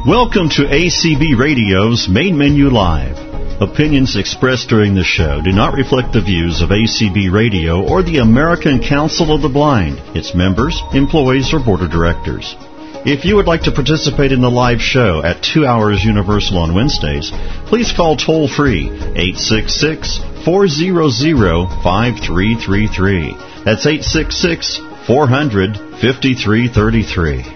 Welcome to ACB Radio's Main Menu Live. Opinions expressed during the show do not reflect the views of ACB Radio or the American Council of the Blind, its members, employees, or board of directors. If you would like to participate in the live show at 2 hours Universal on Wednesdays, please call toll-free 866-400-5333. That's 866-400-5333.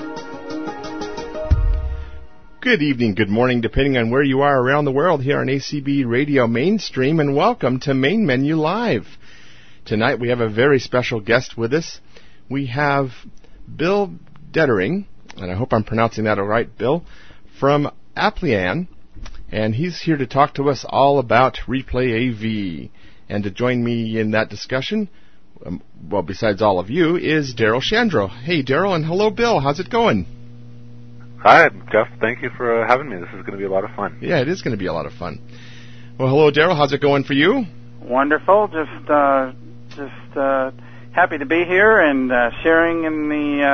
Good evening, good morning, depending on where you are around the world here on ACB Radio Mainstream, and welcome to Main Menu Live. Tonight we have a very special guest with us. We have Bill Dettering, and I hope I'm pronouncing that all right, Bill, from Applian, and he's here to talk to us all about Replay AV. And to join me in that discussion, well, besides all of you, is Daryl Shandro. Hey, Daryl, and hello, Bill. How's it going? Hi, Jeff. Thank you for having me. This is going to be a lot of fun. Yeah, it is going to be a lot of fun. Well, hello, Daryl. How's it going for you? Wonderful. Just happy to be here and sharing in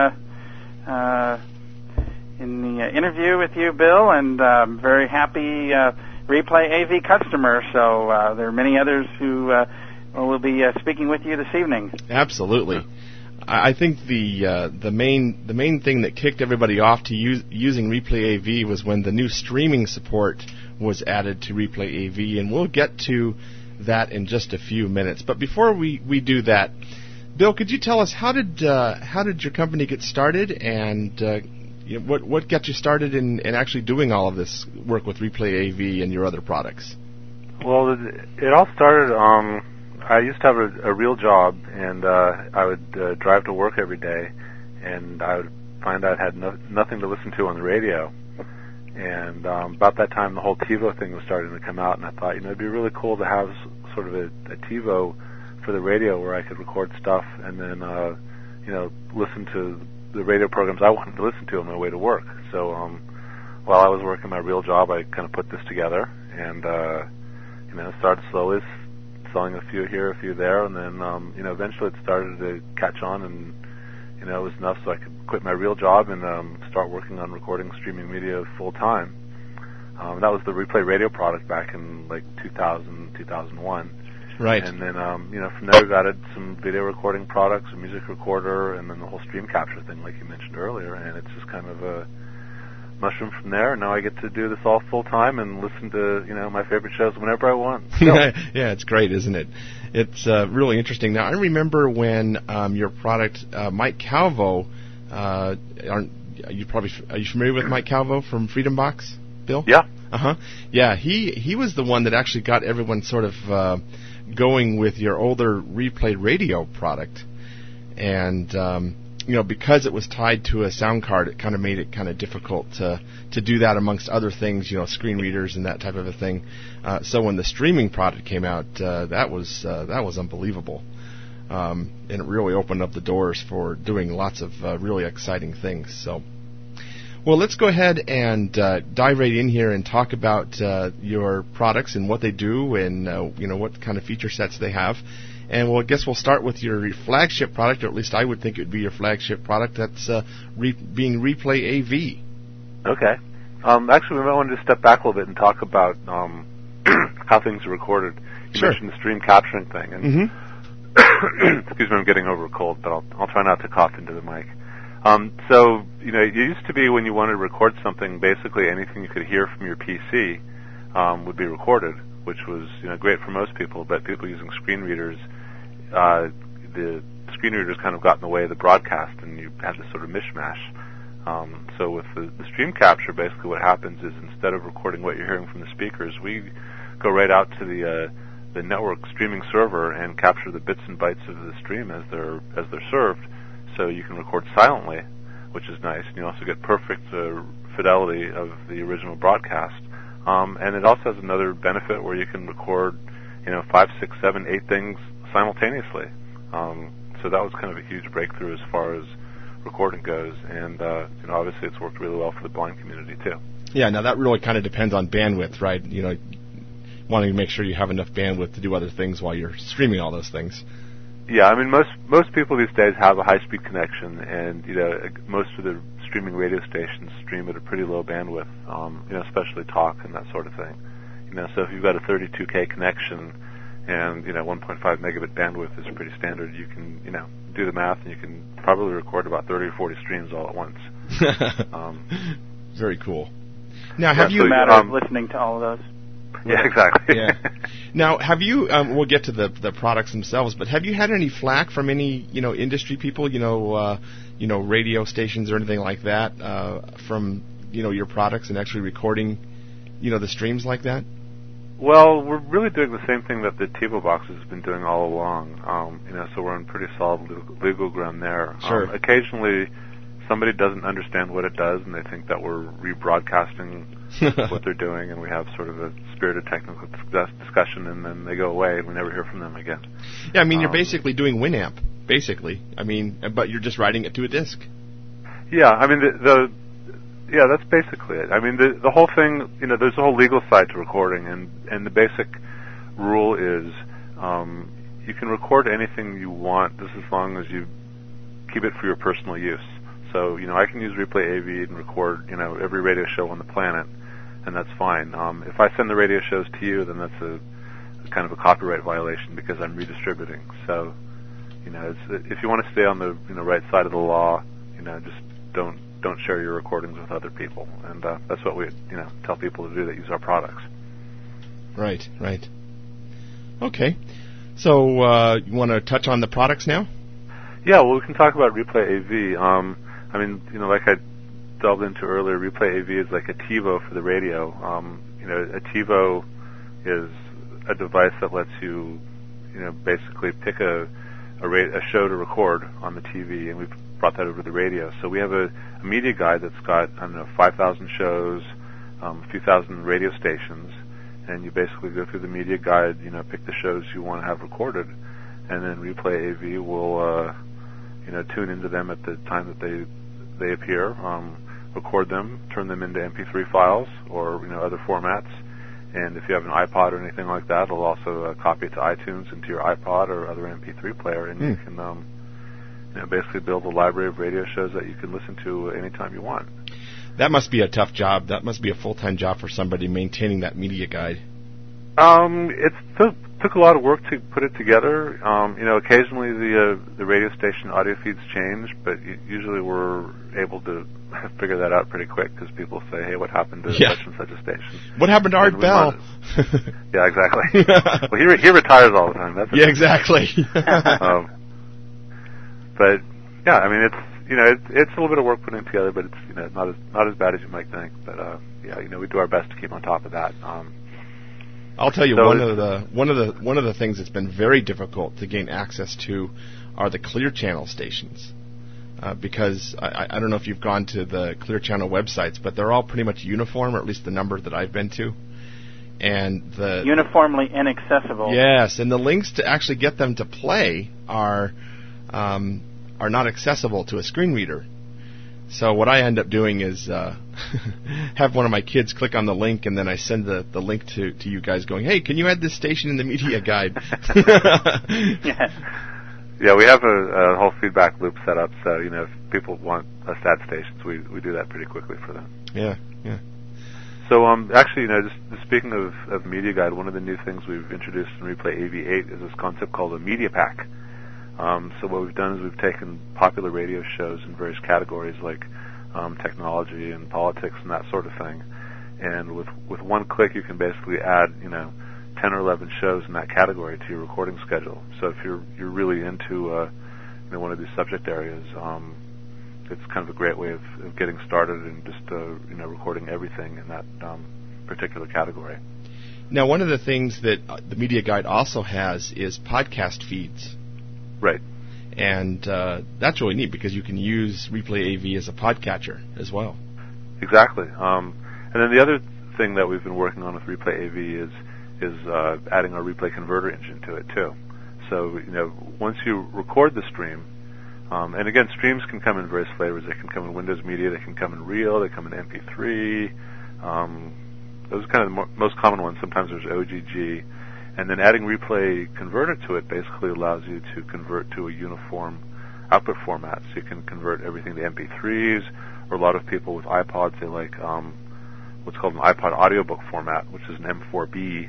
the interview with you, Bill. And very happy Replay AV customer. So there are many others who will be speaking with you this evening. Absolutely. I think the main thing that kicked everybody off to using Replay AV was when the new streaming support was added to Replay AV, and we'll get to that in just a few minutes. But before we do that, Bill, could you tell us how did your company get started, and what got you started in actually doing all of this work with Replay AV and your other products? Well, it all started. I used to have a real job, and I would drive to work every day, and I would find I had nothing to listen to on the radio. And about that time, the whole TiVo thing was starting to come out, and I thought, it'd be really cool to have sort of a TiVo for the radio where I could record stuff and then, listen to the radio programs I wanted to listen to on my way to work. So while I was working my real job, I kind of put this together, and started slowly, selling a few here, a few there, and then, eventually it started to catch on, and, it was enough so I could quit my real job and start working on recording streaming media full-time. That was the Replay Radio product back in, 2000, 2001. Right. And then, from there we've added some video recording products, a music recorder, and then the whole stream capture thing, like you mentioned earlier, and it's just kind of a mushroom from there, and now I get to do this all full-time and listen to, my favorite shows whenever I want. Yeah, it's great, isn't it? It's really interesting. Now, I remember when your product, Mike Calvo, are you familiar with Mike Calvo from Freedom Box, Bill? Yeah. Uh-huh. Yeah, he was the one that actually got everyone sort of going with your older Replay Radio product, and because it was tied to a sound card, it kind of made it kind of difficult to do that amongst other things, screen readers and that type of a thing. So when the streaming product came out, that was unbelievable, and it really opened up the doors for doing lots of really exciting things. So, well, let's go ahead and dive right in here and talk about your products and what they do, and what kind of feature sets they have. And I guess we'll start with your flagship product, or at least I would think it would be your flagship product. That's being Replay AV. Okay. Actually, we might want to step back a little bit and talk about how things are recorded. You mentioned the stream capturing thing. And excuse me, I'm getting over a cold, but I'll try not to cough into the mic. So, it used to be when you wanted to record something, basically anything you could hear from your PC would be recorded, which was great for most people, but people using screen readers, the screen readers kind of got in the way of the broadcast, and you had this sort of mishmash. So with the stream capture, basically what happens is instead of recording what you're hearing from the speakers, we go right out to the network streaming server and capture the bits and bytes of the stream as they're served, so you can record silently, which is nice, and you also get perfect fidelity of the original broadcast. And it also has another benefit where you can record, 5, 6, 7, 8 things simultaneously. So that was kind of a huge breakthrough as far as recording goes, and obviously it's worked really well for the blind community too. Yeah, now that really kind of depends on bandwidth, right? Wanting to make sure you have enough bandwidth to do other things while you're streaming all those things. Yeah, I mean most people these days have a high-speed connection, and most of the streaming radio stations stream at a pretty low bandwidth, especially talk and that sort of thing. So if you've got a 32K connection and 1.5 megabit bandwidth is pretty standard, you can do the math and you can probably record about 30 or 40 streams all at once. Very cool. Now, have you matter of listening to all of those? Yeah, exactly. Yeah. Now, have you? We'll get to the products themselves, but have you had any flack from any industry people, radio stations or anything like that, from your products and actually recording, the streams like that? Well, we're really doing the same thing that the TiVo box has been doing all along. So we're on pretty solid legal ground there. Sure. Occasionally, somebody doesn't understand what it does, and they think that we're rebroadcasting what they're doing, and we have sort of a spirited technical discussion, and then they go away, and we never hear from them again. Yeah, I mean, you're basically doing Winamp, basically. I mean, but you're just writing it to a disk. Yeah, I mean, yeah, that's basically it. I mean, the whole thing, there's a whole legal side to recording, and the basic rule is you can record anything you want just as long as you keep it for your personal use. So, I can use Replay AV and record, every radio show on the planet, and that's fine. If I send the radio shows to you, then that's a kind of a copyright violation because I'm redistributing. So, if you want to stay on the right side of the law, just don't share your recordings with other people, and that's what we tell people to do that use our products. Right. Okay, so you want to touch on the products now? Yeah, well, we can talk about Replay AV. I mean, like I delved into earlier, Replay AV is like a TiVo for the radio. A TiVo is a device that lets you, basically pick a show to record on the TV, and we've brought that over to the radio. So we have a media guide that's got, 5,000 shows, a few thousand radio stations, and you basically go through the media guide, pick the shows you want to have recorded, and then Replay AV will, tune into them at the time that they appear, record them, turn them into MP3 files or other formats. And if you have an iPod or anything like that, it'll also copy it to iTunes into your iPod or other MP3 player, and you can basically build a library of radio shows that you can listen to anytime you want. That must be a tough job. That must be a full-time job for somebody maintaining that media guide. It took a lot of work to put it together. Occasionally the radio station audio feeds change, but usually we're able to figure that out pretty quick because people say, "Hey, what happened to such and such a station? What happened to Art Bell?" Yeah, exactly. Well, he retires all the time. That's exactly. But yeah, I mean, it's a little bit of work putting it together, but it's not as bad as you might think. But we do our best to keep on top of that. I'll tell you, one of the things that's been very difficult to gain access to are the Clear Channel stations, because I don't know if you've gone to the Clear Channel websites, but they're all pretty much uniform, or at least the number that I've been to, and the uniformly inaccessible. Yes, and the links to actually get them to play are not accessible to a screen reader. So what I end up doing is have one of my kids click on the link, and then I send the link to you guys going, "Hey, can you add this station in the media guide?" Yeah, we have a whole feedback loop set up, so if people want us to add stations, we do that pretty quickly for them. Yeah. So actually, just speaking of media guide, one of the new things we've introduced in Replay AV8 is this concept called a media pack. So what we've done is we've taken popular radio shows in various categories like technology and politics and that sort of thing, and with one click you can basically add 10 or 11 shows in that category to your recording schedule. So if you're really into one of these subject areas, it's kind of a great way of getting started and just recording everything in that particular category. Now, one of the things that the media guide also has is podcast feeds. Right. And that's really neat because you can use Replay AV as a podcatcher as well. Exactly. And then the other thing that we've been working on with Replay AV is adding our replay converter engine to it too. So once you record the stream, and again, streams can come in various flavors. They can come in Windows Media, they can come in Reel, they come in MP3. Those are kind of the most common ones. Sometimes there's OGG. And then adding Replay Converter to it basically allows you to convert to a uniform output format. So you can convert everything to MP3s, or a lot of people with iPods, they like what's called an iPod audiobook format, which is an M4B.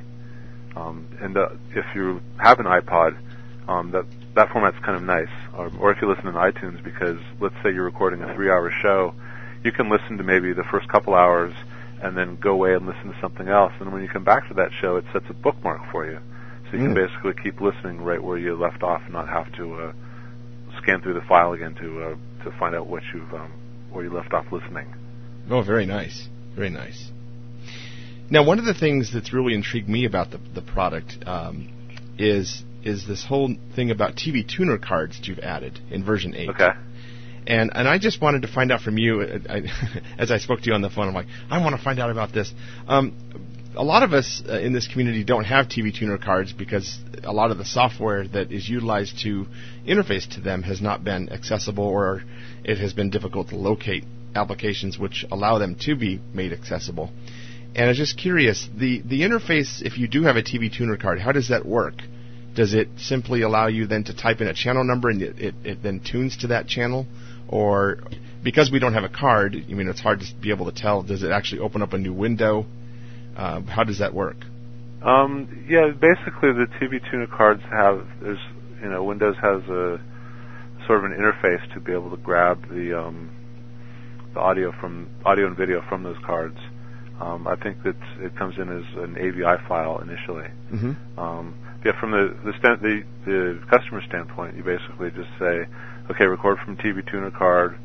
If you have an iPod, that format's kind of nice. Or if you listen in iTunes, because let's say you're recording a 3-hour show, you can listen to maybe the first couple hours and then go away and listen to something else. And when you come back to that show, it sets a bookmark for you. So you can basically keep listening right where you left off and not have to scan through the file again to find out where you left off listening. Oh, very nice. Very nice. Now, one of the things that's really intrigued me about the product is this whole thing about TV tuner cards that you've added in version 8. Okay. And I just wanted to find out from you, as I spoke to you on the phone, I'm like, I want to find out about this. A lot of us in this community don't have TV tuner cards because a lot of the software that is utilized to interface to them has not been accessible, or it has been difficult to locate applications which allow them to be made accessible. And I was just curious, the interface, if you do have a TV tuner card, how does that work? Does it simply allow you then to type in a channel number and it then tunes to that channel? Or because we don't have a card, I mean, it's hard to be able to tell, does it actually open up a new window? How does that work? Yeah, basically the TV tuner cards Windows has a sort of an interface to be able to grab the audio and video from those cards. I think that it comes in as an AVI file initially. Mm-hmm. From the customer standpoint, you basically just say, okay, record from TV tuner card,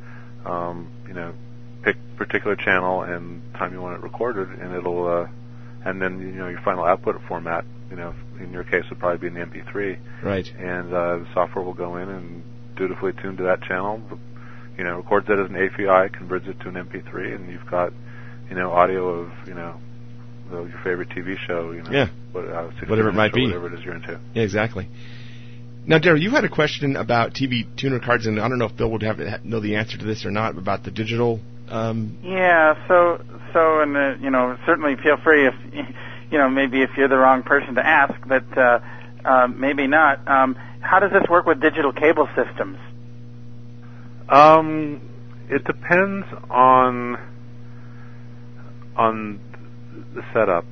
pick particular channel and time you want it recorded, and it'll, and then your final output format, in your case would probably be an MP3. Right. And the software will go in and dutifully tune to that channel, records it as an AVI, converts it to an MP3, and you've got, audio of, your favorite TV show, whatever it might be, whatever it is you're into. Yeah, exactly. Now, Darryl, you had a question about TV tuner cards, and I don't know if Bill would know the answer to this or not, about the digital. Yeah. So, and certainly feel free if maybe if you're the wrong person to ask, but maybe not. How does this work with digital cable systems? It depends on the setup.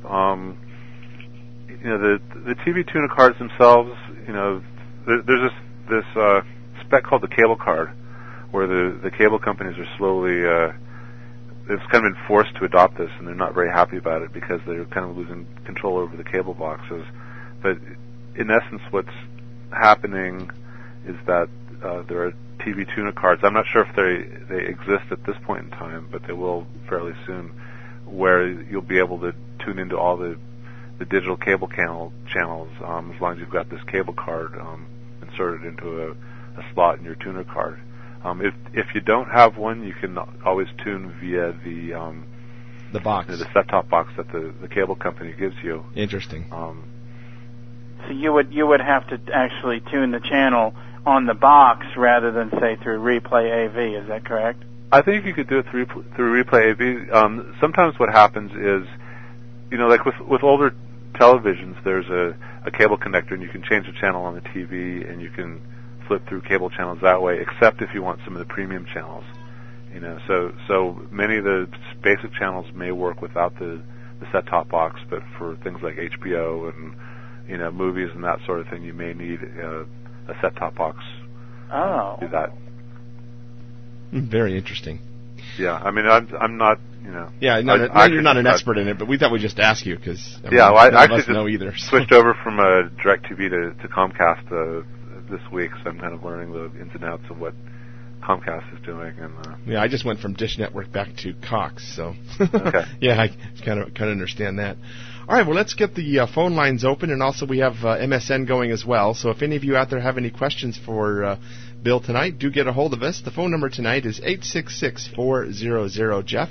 The TV tuner cards themselves, there's this spec called the cable card, where the cable companies are slowly, it's kind of been forced to adopt this, and they're not very happy about it because they're kind of losing control over the cable boxes. But in essence, what's happening is that there are TV tuner cards. I'm not sure if they exist at this point in time, but they will fairly soon, where you'll be able to tune into all the digital cable channels as long as you've got this cable card inserted into a slot in your tuner card. If you don't have one, you can always tune via the box, the set-top box that the cable company gives you. Interesting. So you would have to actually tune the channel on the box rather than say through Replay AV. Is that correct? I think you could do it through Replay AV. Sometimes what happens is, like with older televisions, there's a cable connector, and you can change the channel on the TV, and you can flip through cable channels that way, except if you want some of the premium channels. So many of the basic channels may work without the set-top box, but for things like HBO and movies and that sort of thing, you may need a set-top box to do that. Very interesting. Yeah, I mean, I'm not, Yeah, you're not an expert in it, but we thought we'd just ask you because I actually just know either. Switched over from DirecTV to Comcast this week, so I'm kind of learning the ins and outs of what Comcast is doing. And I just went from Dish Network back to Cox, so okay. Yeah, I kind of understand that. All right, well, let's get the phone lines open, and also we have MSN going as well. So if any of you out there have any questions for Bill tonight, do get a hold of us. The phone number tonight is 866-400-JEFF,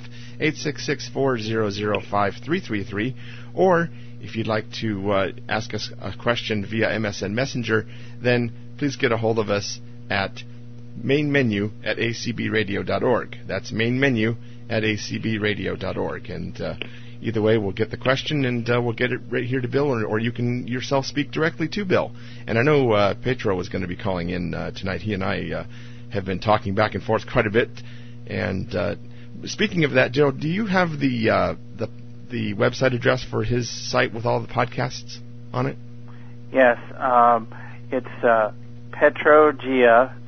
866-400-5333, or if you'd like to ask us a question via MSN Messenger, then please get a hold of us at mainmenu@acbradio.org. That's mainmenu@acbradio.org. And either way, we'll get the question, and we'll get it right here to Bill, or you can yourself speak directly to Bill. And I know Petro was going to be calling in tonight. He and I have been talking back and forth quite a bit, and speaking of that, Joe, do you have the website address for his site with all the podcasts on it? Yes, it's Petrogia,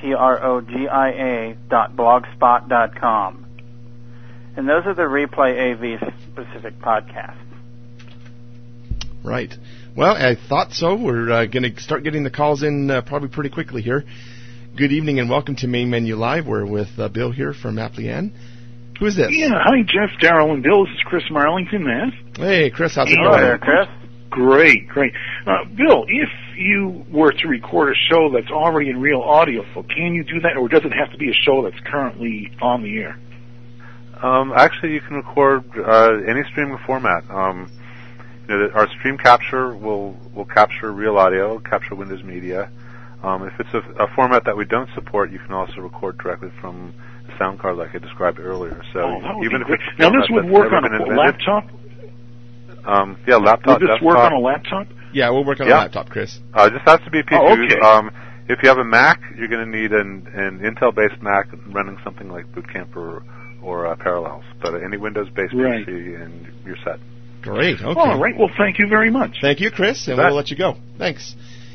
petrogia.blogspot.com. And those are the Replay AV specific podcasts. Right. Well, I thought so. We're going to start getting the calls in probably pretty quickly here. Good evening and welcome to Main Menu Live. We're with Bill here from Applian. Who is this? Yeah, hi, Jeff, Darrell, and Bill. This is Chris from Arlington, Mass. Hey, Chris, how's it going? Hello there, Chris. Great. Bill, if you were to record a show that's already in real audio, can you do that, or does it have to be a show that's currently on the air? Actually, you can record any streaming format. Our stream capture will capture real audio, capture Windows Media. If it's a format that we don't support, you can also record directly from the sound card like I described earlier. So even if it's now this would work on a laptop? Yeah, laptop. Would this work on a laptop? Yeah, we'll work on a laptop, Chris. It just has to be PC. Oh, okay. If you have a Mac, you're going to need an Intel-based Mac running something like Boot Camp or Parallels. But any Windows-based PC, and you're set. Great. Okay. All right. Well, thank you very much. Thank you, Chris, and we'll let you go. Thanks.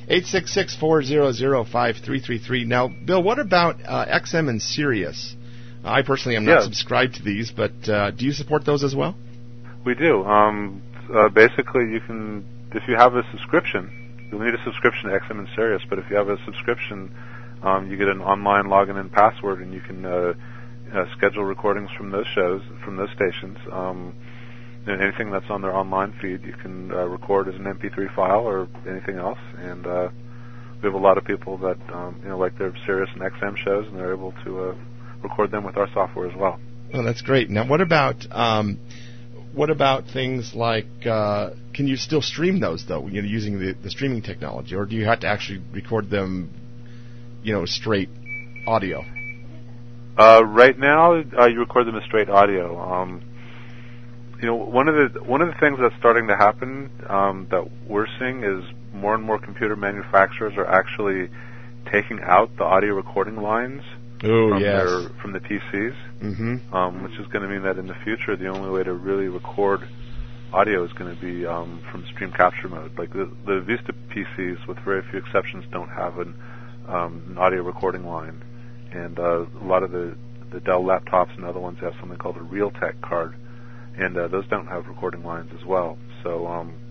866-400-5333. Now, Bill, what about XM and Sirius? I personally am not subscribed to these, but do you support those as well? We do. Basically, you can, if you have a subscription, you'll need a subscription to XM and Sirius, but if you have a subscription, you get an online login and password, and you can schedule recordings from those shows, from those stations. Anything that's on their online feed, you can record as an MP3 file or anything else. And we have a lot of people that like their Sirius and XM shows, and they're able to record them with our software as well. Well, that's great. Now, what about things like? Can you still stream those though? Using the streaming technology, or do you have to actually record them? Straight audio. Right now, you record them as straight audio. One of the things that's starting to happen that we're seeing is more and more computer manufacturers are actually taking out the audio recording lines from the PCs, which is going to mean that in the future the only way to really record audio is going to be from stream capture mode. Like the Vista PCs, with very few exceptions, don't have an audio recording line, and a lot of the Dell laptops and other ones have something called a Realtek card. And those don't have recording lines as well. So,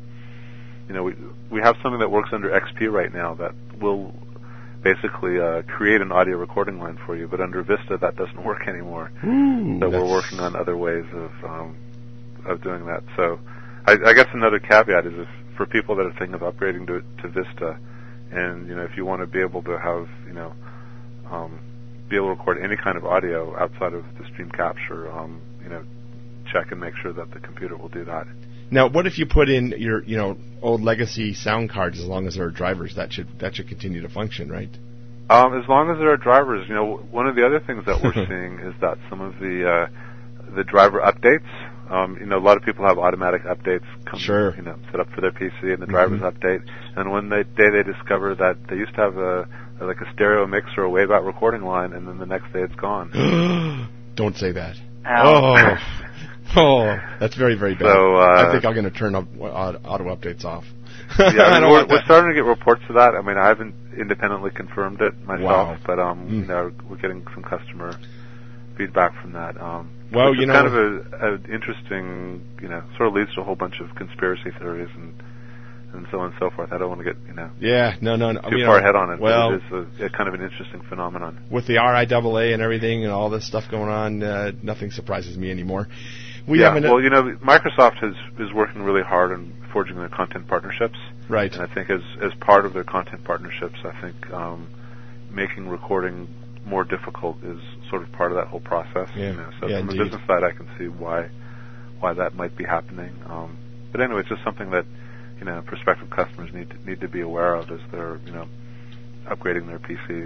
we have something that works under XP right now that will basically create an audio recording line for you. But under Vista, that doesn't work anymore. So we're working on other ways of doing that. So, I guess another caveat is for people that are thinking of upgrading to Vista, and if you want to be able to have be able to record any kind of audio outside of the stream capture, check and make sure that the computer will do that. Now, what if you put in your old legacy sound cards? As long as there are drivers, that should continue to function, right? As long as there are drivers, one of the other things that we're seeing is that some of the driver updates. A lot of people have automatic updates set up for their PC, and the drivers update. And when they discover that they used to have a stereo mix or a wave out recording line, and then the next day it's gone. Don't say that. Ow. Oh, that's very, very bad. So, I think I'm going to turn auto updates off. Yeah, we're starting to get reports of that. I mean, I haven't independently confirmed it myself, but we're getting some customer feedback from that. Well, kind of an interesting, sort of leads to a whole bunch of conspiracy theories and so on and so forth. I don't want to get, too far ahead on it. Well, but it is a kind of an interesting phenomenon. With the RIAA and everything and all this stuff going on, nothing surprises me anymore. Microsoft is working really hard on forging their content partnerships. Right. And I think as part of their content partnerships, I think making recording more difficult is sort of part of that whole process. So from the business side, I can see why that might be happening. But anyway, it's just something that prospective customers need to be aware of as they're upgrading their PCs.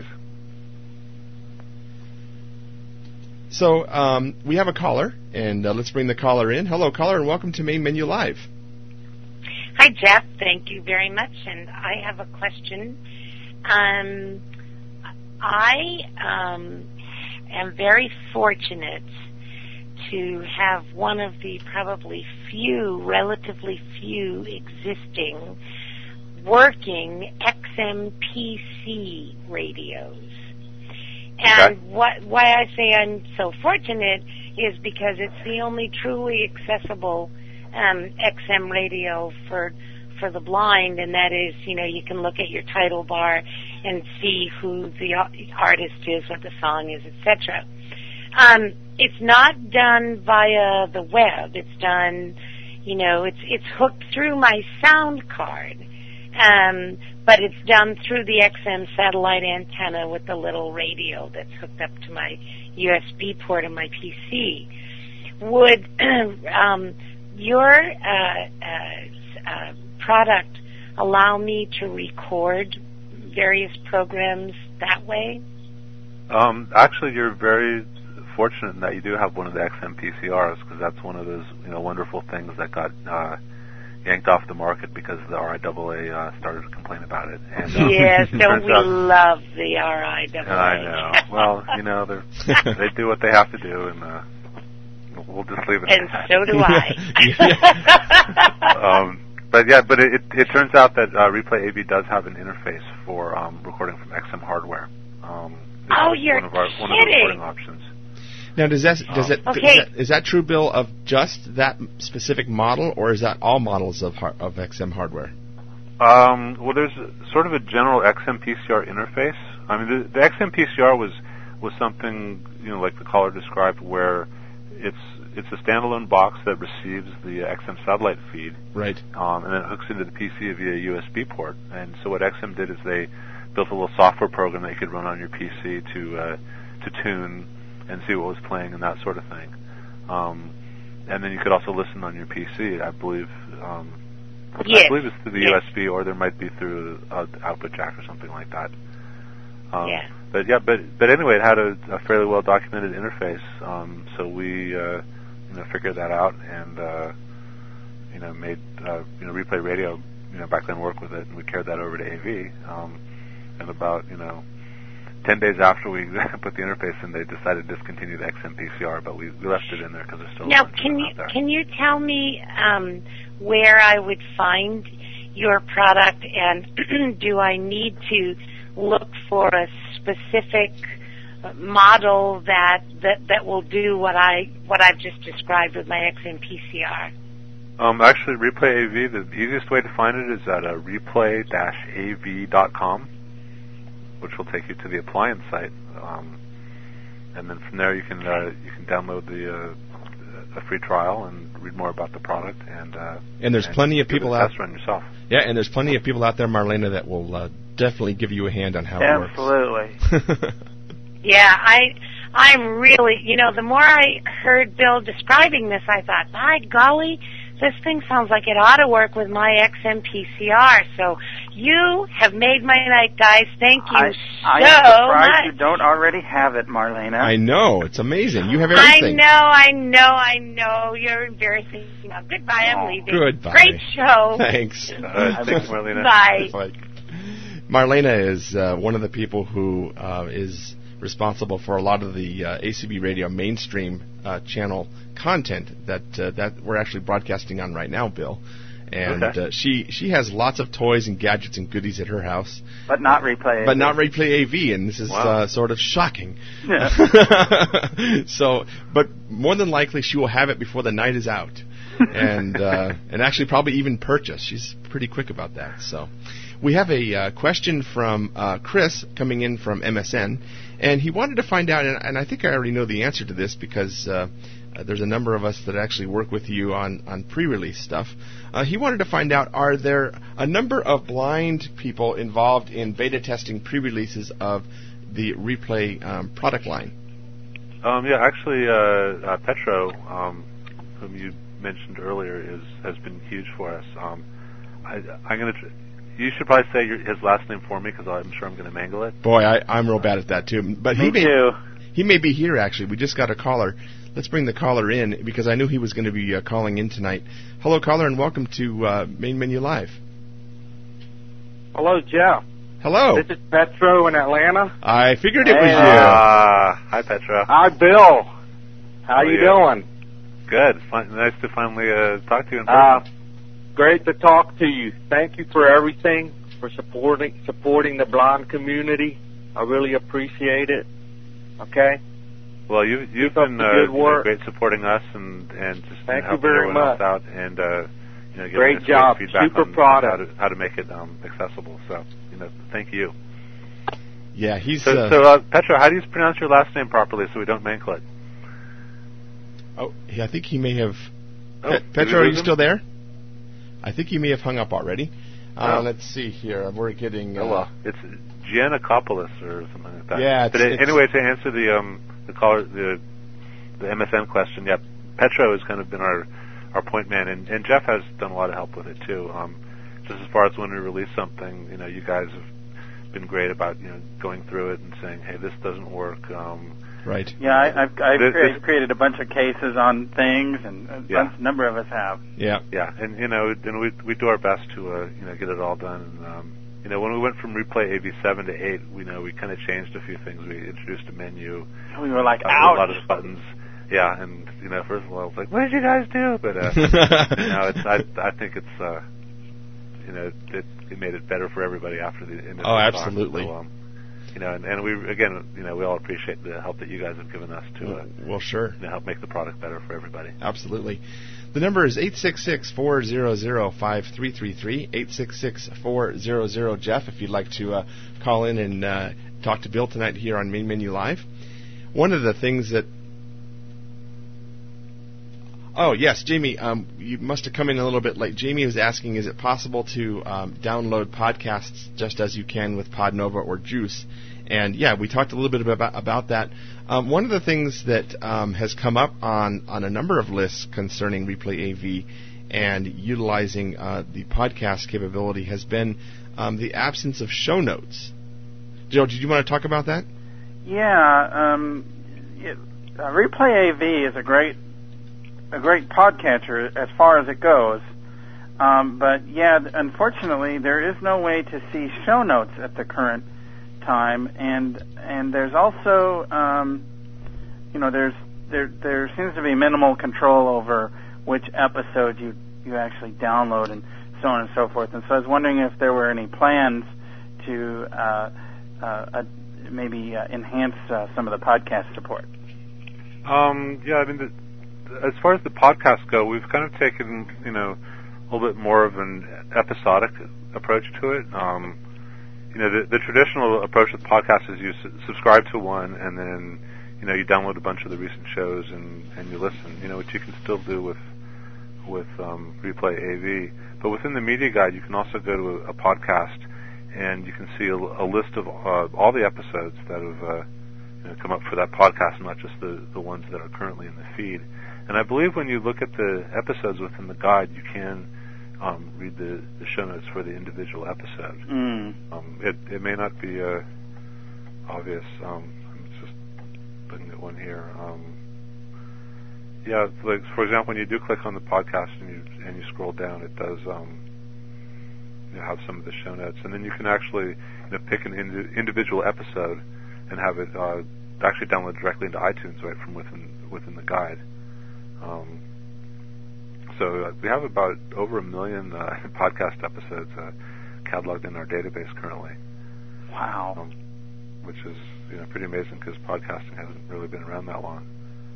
So we have a caller, and let's bring the caller in. Hello, caller, and welcome to Main Menu Live. Hi, Jeff. Thank you very much, and I have a question. I am very fortunate to have one of the probably relatively few existing working XMPC radios. And why I say I'm so fortunate is because it's the only truly accessible XM radio for the blind, and that is, you can look at your title bar and see who the artist is, what the song is, etc. It's not done via the web. It's done, it's hooked through my sound card, but it's done through the XM satellite antenna with the little radio that's hooked up to my USB port on my PC. Would your product allow me to record various programs that way? Actually, you're very fortunate in that you do have one of the XM-PCRs, because that's one of those wonderful things that got yanked off the market because the RIAA started to complain about it. And, yes, don't we love the RIAA? I know. Well, they do what they have to do, and we'll just leave it at that. And so do I. But it turns out that Replay AV does have an interface for recording from XM hardware. You're one of our recording options. Now, is that true, Bill, of just that specific model, or is that all models of XM hardware? Well, there's sort of a general XM-PCR interface. I mean, the XM-PCR was something like the caller described, where it's a standalone box that receives the XM satellite feed, right? And then it hooks into the PC via USB port. And so what XM did is they built a little software program that you could run on your PC to tune and see what was playing and that sort of thing. And then you could also listen on your PC, I believe. Yes. I believe it's through the USB, or there might be through an output jack or something like that. But anyway, it had a fairly well documented interface. So we figured that out and made Replay Radio back then work with it, and we carried that over to AV. And about 10 days after we put the interface in, they decided to discontinue the XM-PCR, but we left it in there because there's still. Now, can you tell me where I would find your product, and do I need to look for a specific model that will do what I've just described with my XM-PCR? Actually, Replay AV, the easiest way to find it is at replay-av.com, which will take you to the appliance site, and then from there you can download a free trial and read more about the product, and there's plenty of people out. Test run yourself. Yeah, and there's plenty of people out there, Marlena, that will definitely give you a hand on how it works. Absolutely. Yeah, I'm really, the more I heard Bill describing this, I thought, by golly, this thing sounds like it ought to work with my XM-PCR. So you have made my night, guys. Thank you I'm so surprised much. You don't already have it, Marlena. I know. It's amazing. You have everything. I know. You're embarrassing. Goodbye. I'm leaving. Goodbye. Great show. Thanks. Thanks, Marlena. Bye. Marlena is one of the people who is responsible for a lot of the ACB Radio mainstream channel content that we're actually broadcasting on right now, Bill. And she has lots of toys and gadgets and goodies at her house. But not Replay AV. But not Replay AV, and this is sort of shocking. Yeah. But more than likely she will have it before the night is out. And actually probably even purchase. She's pretty quick about that. So we have a question from Chris coming in from MSN, and he wanted to find out, and I think I already know the answer to this because there's a number of us that actually work with you on pre-release stuff. He wanted to find out, are there a number of blind people involved in beta testing pre-releases of the Replay product line? Yeah, actually, Petro, whom you mentioned earlier, has been huge for us. I'm going to. You should probably say his last name for me, because I'm sure I'm going to mangle it. Boy, I'm real bad at that too. But Me too. He may be here actually. We just got a caller. Let's bring the caller in because I knew he was going to be calling in tonight. Hello, caller, and welcome to Main Menu Live. Hello, Jeff. Hello. This is Petro in Atlanta. I figured it was you. Hi, Petro. Hi, Bill. How you doing? Good. Nice to finally talk to you in person. Great to talk to you. Thank you for everything, for supporting the blind community. I really appreciate it. Okay? Well, you've been great supporting us and just Thank helping you very everyone much. else out and giving great us job. feedback Super on product. how to make it accessible. So, thank you. Yeah, he's... So Petro, how do you pronounce your last name properly so we don't mankle it? Oh, I think he may have... Oh, Petro, are you still there? I think he may have hung up already. Let's see here. We're getting... it's Giannakopoulos or something like that. Yeah, but anyway, to answer the caller, the MSN question, yeah, Petro has kind of been our point man, and Jeff has done a lot of help with it too. Just as far as when we release something, you guys have been great about going through it and saying, hey, this doesn't work. Right. Yeah, I've created a bunch of cases on things, and a number of us have. Yeah. Yeah, and we do our best to get it all done. And when we went from Replay AV7 to 8, we kind of changed a few things. We introduced a menu. We were like, ouch! A lot of the buttons. Yeah, and first of all, I was like, what did you guys do? But I think it's it made it better for everybody after the initial talk. Absolutely. So, and we all appreciate the help that you guys have given us to sure, help make the product better for everybody. Absolutely. The number is 866-400-5333, 866-400-JEFF, if you'd like to call in and talk to Bill tonight here on Main Menu Live. One of the things that... Oh, yes, Jamie, you must have come in a little bit late. Jamie was asking, is it possible to download podcasts just as you can with Podnova or Juice? And, yeah, we talked a little bit about that. One of the things that has come up on a number of lists concerning Replay AV and utilizing the podcast capability has been the absence of show notes. Joe, did you want to talk about that? Yeah, Replay AV is a great podcatcher as far as it goes. But, yeah, unfortunately, there is no way to see show notes at the current time, and there's also there seems to be minimal control over which episode you actually download and so on and so forth. And so I was wondering if there were any plans to maybe enhance some of the podcast support. Yeah, I mean, as far as the podcasts go, we've kind of taken a little bit more of an episodic approach to it. The traditional approach with podcasts is you subscribe to one, and then you download a bunch of the recent shows and you listen. Which you can still do with Replay AV. But within the media guide, you can also go to a podcast, and you can see a list of all the episodes that have come up for that podcast, not just the ones that are currently in the feed. And I believe when you look at the episodes within the guide, you can read the show notes for the individual episode. It may not be obvious. I'm just putting at one here. Yeah, like for example, when you do click on the podcast and you scroll down, it does have some of the show notes, and then you can actually pick an individual episode and have it actually download directly into iTunes right from within the guide. So we have about over 1 million podcast episodes cataloged in our database currently. Wow. Which is pretty amazing because podcasting hasn't really been around that long.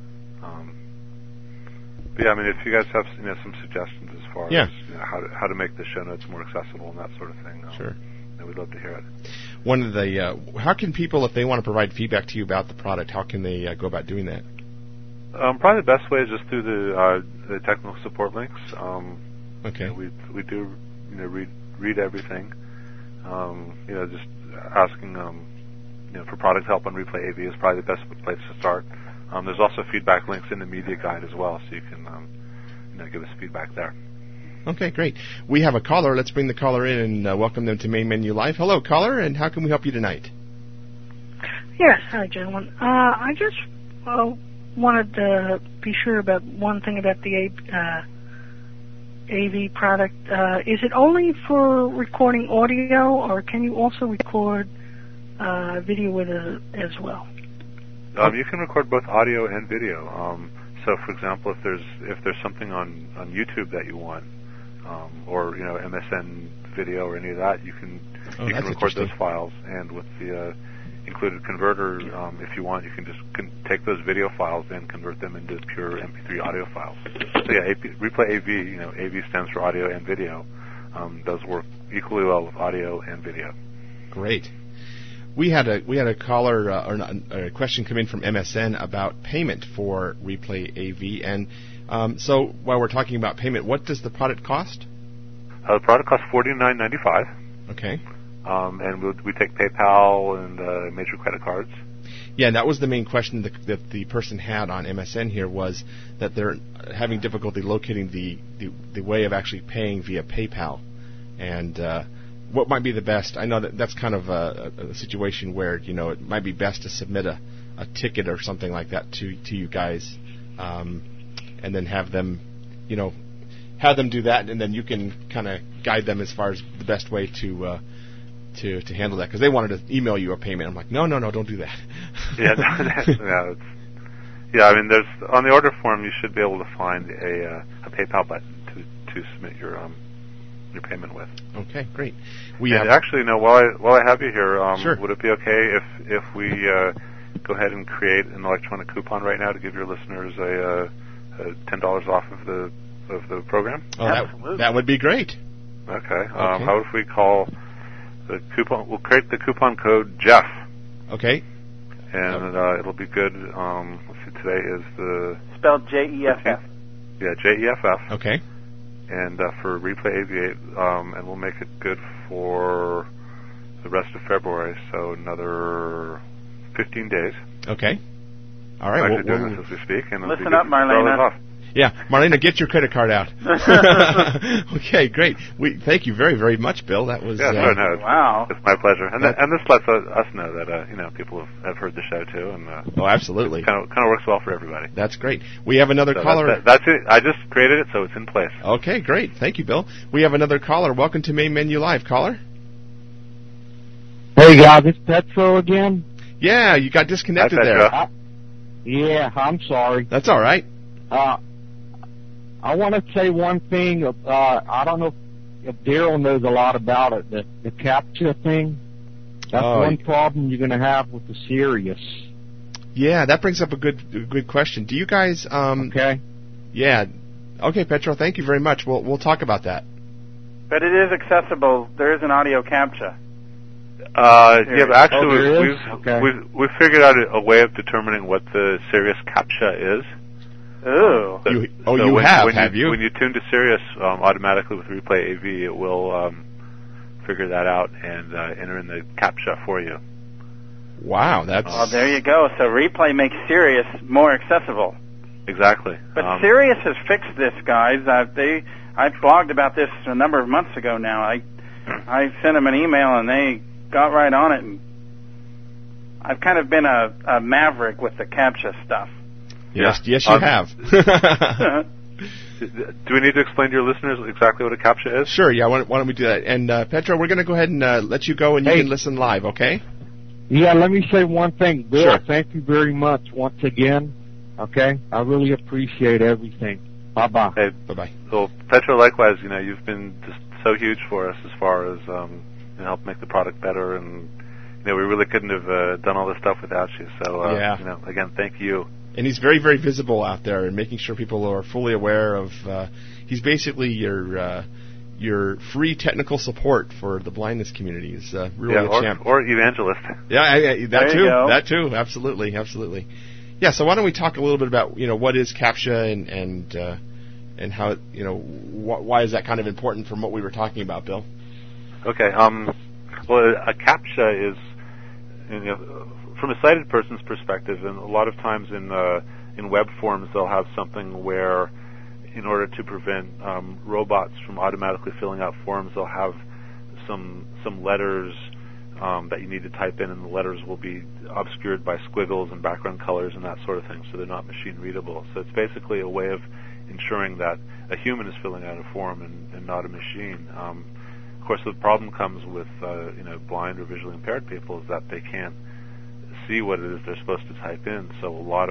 But yeah, I mean, if you guys have some suggestions as far as how to make the show notes more accessible and that sort of thing, sure, we'd love to hear it. One of the how can people, if they want to provide feedback to you about the product, how can they go about doing that? Probably the best way is just through the technical support links. Okay. We do read everything. Just asking for product help on Replay AV is probably the best place to start. There's also feedback links in the media guide as well, so you can give us feedback there. Okay, great. We have a caller. Let's bring the caller in and welcome them to Main Menu Live. Hello, caller, and how can we help you tonight? Yes, hi, gentlemen. I just wanted to be sure about one thing about the AV product. Is it only for recording audio, or can you also record video with it as well? You can record both audio and video. So, for example, if there's something on YouTube that you want, or MSN video or any of that, you can record those files, and with the included converter, if you want, you can just take those video files and convert them into pure MP3 audio files. So yeah, Replay AV, AV stands for audio and video, does work equally well with audio and video. Great. We had a caller a question come in from MSN about payment for Replay AV, and so while we're talking about payment, what does the product cost? The product costs $49.95. Okay. And we take PayPal and major credit cards. Yeah, and that was the main question that the person had on MSN here, was that they're having difficulty locating the way of actually paying via PayPal. And what might be the best? I know that's kind of a situation where, it might be best to submit a ticket or something like that to you guys, and then have them do that, and then you can kind of guide them as far as the best way to handle that, because they wanted to email you a payment. I'm like, no, don't do that. Yeah, I mean, there's on the order form you should be able to find a PayPal button to submit your payment with. Okay, great. Actually, while I have you here, sure. Would it be okay if we go ahead and create an electronic coupon right now to give your listeners a $10 off of the program? Oh, absolutely. That would be great. Okay. How if we call the coupon? We'll create the coupon code Jeff. Okay. And it'll be good. Let's see. Today is the spelled JEFF. Yeah, JEFF. Okay. And for Replay AV8, and we'll make it good for the rest of February. So another 15 days. Okay. All right. We're doing this as we speak. And listen up, Marlena. Yeah, Marlena, get your credit card out. Okay, great. Thank you very, very much, Bill. That was wow. It's my pleasure, and this lets us know that people have heard the show too, and absolutely, kind of works well for everybody. That's great. We have another caller. That's it. I just created it, so it's in place. Okay, great. Thank you, Bill. We have another caller. Welcome to Main Menu Live, caller. Hey guys, it's Petro again. Yeah, you got disconnected there. Yeah, I'm sorry. That's all right. I want to say one thing. I don't know if Daryl knows a lot about it. The CAPTCHA thing. That's one problem you're going to have with the Sirius. Yeah, that brings up a good question. Do you guys? Okay. Yeah. Okay, Petro. Thank you very much. We'll talk about that. But it is accessible. There is an audio CAPTCHA. Yeah, but actually, we've figured out a way of determining what the Sirius CAPTCHA is. Oh. Have you? When you tune to Sirius automatically with Replay AV, it will figure that out and enter in the CAPTCHA for you. Wow, that's... Oh, there you go. So Replay makes Sirius more accessible. Exactly. But Sirius has fixed this, guys. I blogged about this a number of months ago now. I sent them an email, and they got right on it. And I've kind of been a maverick with the CAPTCHA stuff. Yes, you have. Do we need to explain to your listeners exactly what a CAPTCHA is? Sure, yeah, why don't we do that? And, Petro, we're going to go ahead and let you go, and you can listen live, okay? Yeah, let me say one thing. Bill, sure. Thank you very much once again, okay? I really appreciate everything. Bye-bye. Hey, bye-bye. So, Petro, likewise, you've been just so huge for us as far as help make the product better, and, we really couldn't have done all this stuff without you. So, again, thank you. And he's very, very visible out there and making sure people are fully aware of... he's basically your free technical support for the blindness community. He's really a champ. Or evangelist. Yeah, that too. Absolutely. Yeah, so why don't we talk a little bit about, what is CAPTCHA and how, why is that kind of important from what we were talking about, Bill? Okay. Well, a CAPTCHA is... from a sighted person's perspective, and a lot of times in web forms, they'll have something where, in order to prevent robots from automatically filling out forms, they'll have some letters that you need to type in, and the letters will be obscured by squiggles and background colors and that sort of thing, so they're not machine readable. So it's basically a way of ensuring that a human is filling out a form and not a machine. Of course, the problem comes with blind or visually impaired people is that they can't see what it is they're supposed to type in. So a lot of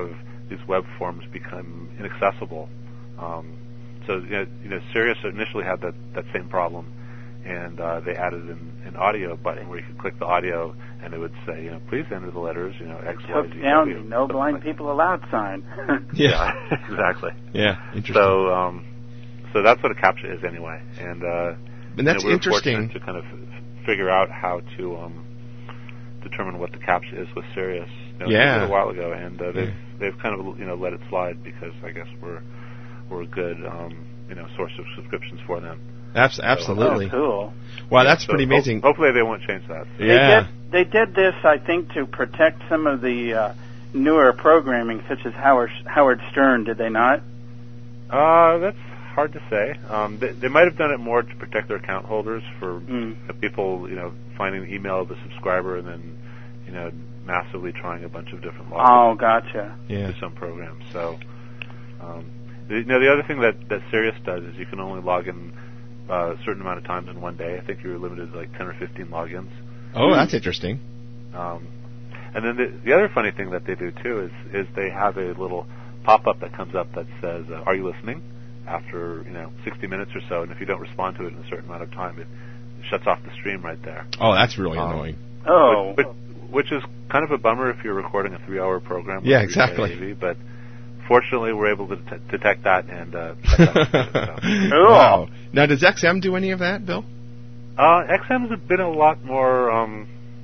these web forms become inaccessible. So Sirius initially had that same problem, and they added an audio button where you could click the audio, and it would say, please enter the letters, X, Y, Z, W. No blind people allowed sign. Yeah, exactly. Yeah, interesting. So that's what a CAPTCHA is anyway, and that's we're interesting fortunate to kind of figure out how to determine what the CAPTCHA is with Sirius. It was a while ago, and they've kind of let it slide because I guess we're a good source of subscriptions for them. Absolutely. So, cool. Wow, that's pretty amazing. Hopefully they won't change that. Yeah. They did this, I think, to protect some of the newer programming, such as Howard Stern. Did they not? That's hard to say. They might have done it more to protect their account holders for people, finding the email of the subscriber and then, massively trying a bunch of different logins. Oh, gotcha. To some programs. So, the other thing that Sirius does is you can only log in a certain amount of times in one day. I think you're limited to like 10 or 15 logins. Oh, that's interesting. And then the other funny thing that they do too is they have a little pop-up that comes up that says, "Are you listening?" After 60 minutes or so, and if you don't respond to it in a certain amount of time, it shuts off the stream right there. Oh, that's really annoying. Which is kind of a bummer if you're recording a 3-hour program. Yeah, exactly. TV, but fortunately, we're able to detect that and shut that. Cool. Wow. Now, does XM do any of that, Bill? XM's been a lot more,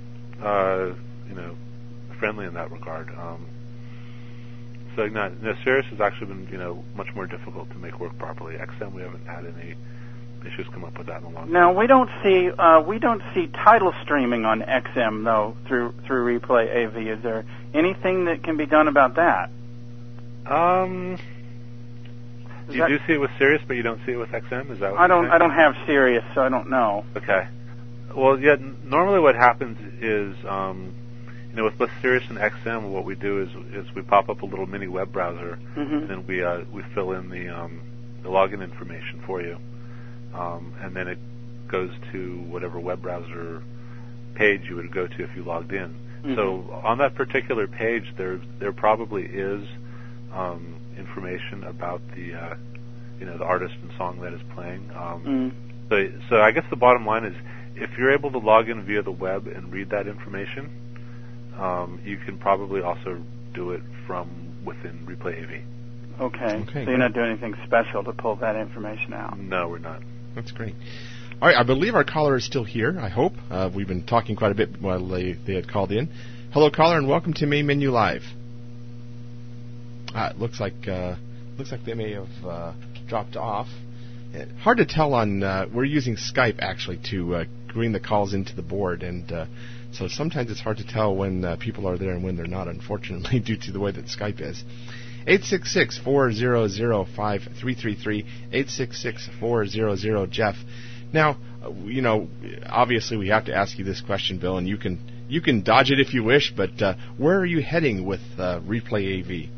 friendly in that regard. So, Sirius has actually been, much more difficult to make work properly. XM, we haven't had any issues come up with that in a long time. Now, we don't see title streaming on XM though through Replay AV. Is there anything that can be done about that? You do see it with Sirius, but you don't see it with XM. Is that what I don't have Sirius, so I don't know. Okay. Well, yeah. Normally, what happens is, with both Sirius and XM, what we do is we pop up a little mini web browser, and then we fill in the login information for you, and then it goes to whatever web browser page you would go to if you logged in. So on that particular page, there probably is information about the the artist and song that is playing. So I guess the bottom line is, if you're able to log in via the web and read that information, you can probably also do it from within Replay AV. Okay. So you're not doing anything special to pull that information out? No, we're not. That's great. All right, I believe our caller is still here, I hope. We've been talking quite a bit while they had called in. Hello, caller, and welcome to Main Menu Live. It looks like they may have dropped off. Hard to tell on. We're using Skype actually to bring the calls into the board, and so sometimes it's hard to tell when people are there and when they're not. Unfortunately, due to the way that Skype is. 866-400-5333. 866-400-Jeff. Now, obviously we have to ask you this question, Bill, and you can dodge it if you wish. But where are you heading with Replay AV?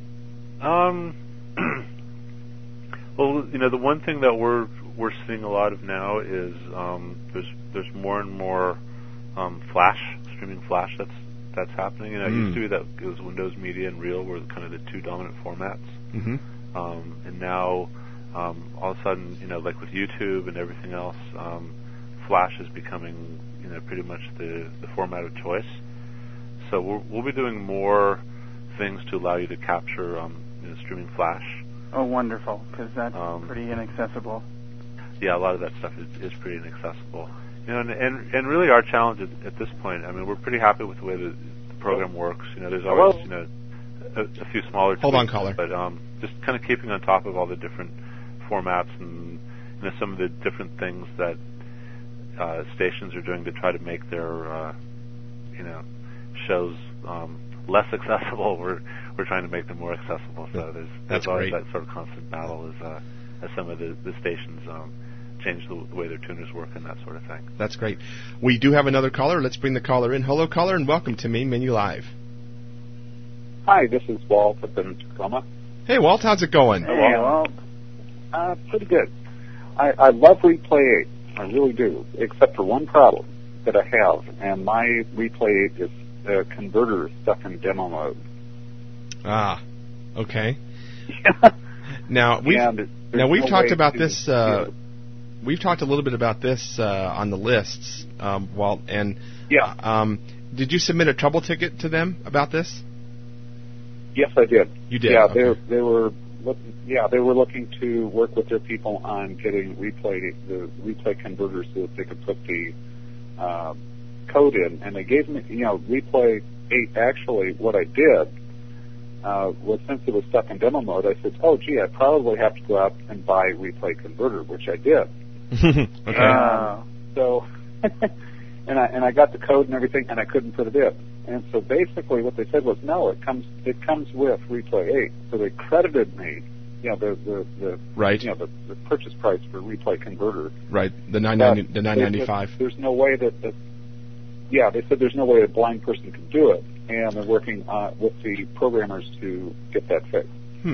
Well, the one thing that we're seeing a lot of now is there's more and more streaming Flash that's happening. It used to be that it was Windows Media and Real were kind of the two dominant formats, and now all of a sudden, like with YouTube and everything else, Flash is becoming pretty much the format of choice. So we'll be doing more things to allow you to capture streaming Flash. Oh, wonderful, because that's pretty inaccessible. Yeah, a lot of that stuff is pretty inaccessible. And really our challenge at this point, I mean, we're pretty happy with the way the program works. There's always a few smaller Hold on, caller. But just kind of keeping on top of all the different formats and some of the different things that stations are doing to try to make their shows less accessible. We're trying to make them more accessible. So there's always that sort of constant battle as some of the stations change the way their tuners work and that sort of thing. That's great. We do have another caller. Let's bring the caller in. Hello, caller, and welcome to Main Menu Live. Hi, this is Walt up in Tacoma. Hey, Walt, how's it going? Hey, Walt. Pretty good. I love Replay 8. I really do, except for one problem that I have, and my Replay 8 is the converter stuck in demo mode. Okay. Now we've talked about this. We've talked a little bit about this on the lists, Walt. And did you submit a trouble ticket to them about this? Yes, I did. You did. Yeah, okay. they were looking to work with their people on getting the replay converters so that they could put the code in, and they gave me, Replay 8. Actually, what I did was, since it was stuck in demo mode, I said, "Oh, gee, I probably have to go out and buy Replay Converter," which I did. Okay. So, and I got the code and everything, and I couldn't put it in. And so basically, what they said was, "No, it comes with Replay 8." So they credited me, the right, the purchase price for Replay Converter. Right, the $9.95. There's no way that they said there's no way a blind person can do it, and they're working with the programmers to get that fixed.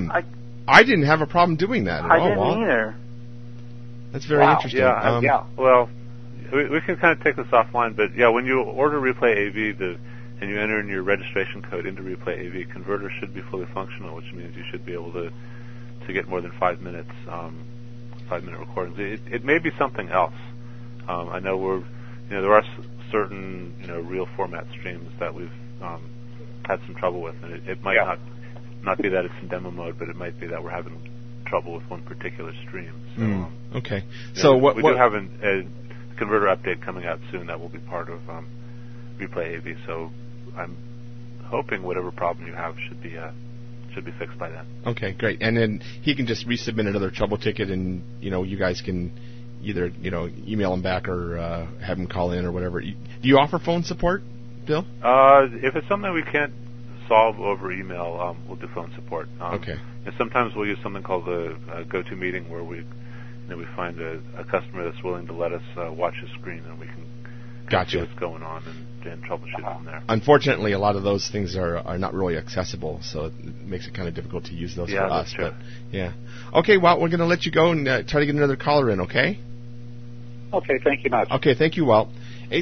I didn't have a problem doing that at all. I didn't either. That's very interesting. Yeah, well, we can kind of take this offline, but when you order Replay AV, and you enter in your registration code into Replay AV, Converter should be fully functional, which means you should be able to get more than 5 minutes, 5-minute recordings. It may be something else. I know there are certain real format streams that we've had some trouble with, and it might not be that it's in demo mode, but it might be that we're having trouble with one particular stream. So, okay. So we do have a Converter update coming out soon that will be part of Replay AV. So I'm hoping whatever problem you have should be fixed by then. Okay, great. And then he can just resubmit another trouble ticket, and you guys can either email him back or have him call in or whatever. Do you offer phone support, Bill? If it's something we can't solve over email, we'll do phone support. Okay. And sometimes we'll use something called the GoToMeeting, where we find a customer that's willing to let us watch his screen, and we can see what's going on and troubleshoot from there. Unfortunately, a lot of those things are not really accessible, so it makes it kind of difficult to use those for us. True. But okay, Walt, we're going to let you go and try to get another caller in. Okay. Okay. Thank you much. Okay. Thank you, Walt.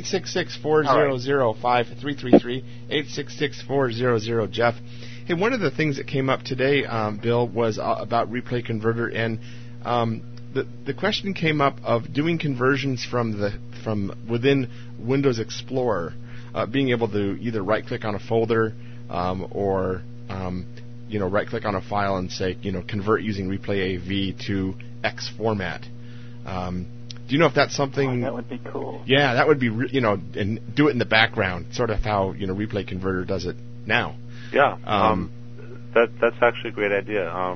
866-400-5333. 866-400-Jeff. Hey, one of the things that came up today, Bill, was about Replay Converter, and the question came up of doing conversions from within Windows Explorer, being able to either right-click on a folder or right-click on a file and say convert using Replay AV to X format. Do you know if that's something? That would be cool. Yeah, that would be and do it in the background, sort of how Replay Converter does it now. Yeah, that's actually a great idea.